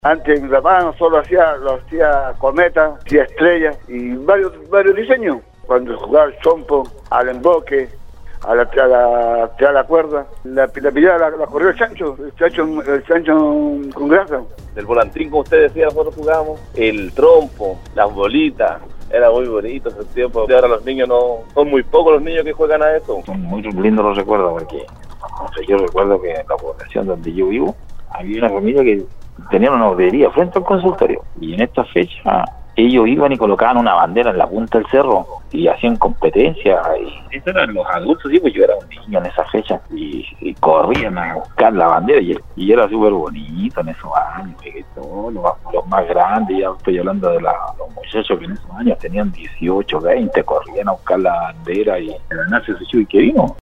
Antes mi papá no solo hacía cometas, hacía estrellas y varios diseños. Cuando jugaba al chompo, al emboque, a la cuerda, la pillaba, la corrió el chancho con grasa. Del volantín, como usted decía, nosotros jugábamos, el trompo, las bolitas. Era muy bonito ese tiempo. Ahora los niños son muy pocos los niños que juegan a eso. Son muy lindos los recuerdos porque, yo recuerdo que en la población donde yo vivo había una familia que tenía una bodería frente al consultorio y en esta fecha ellos iban y colocaban una bandera en la punta del cerro y hacían competencia y esos eran los adultos, sí, pues yo era un niño en esa fecha y corrían a buscar la bandera y era súper bonito en esos años, que todos los más grandes, ya estoy hablando de los muchachos que en esos años tenían 18, 20, corrían a buscar la bandera y el nace ese chico y que vino.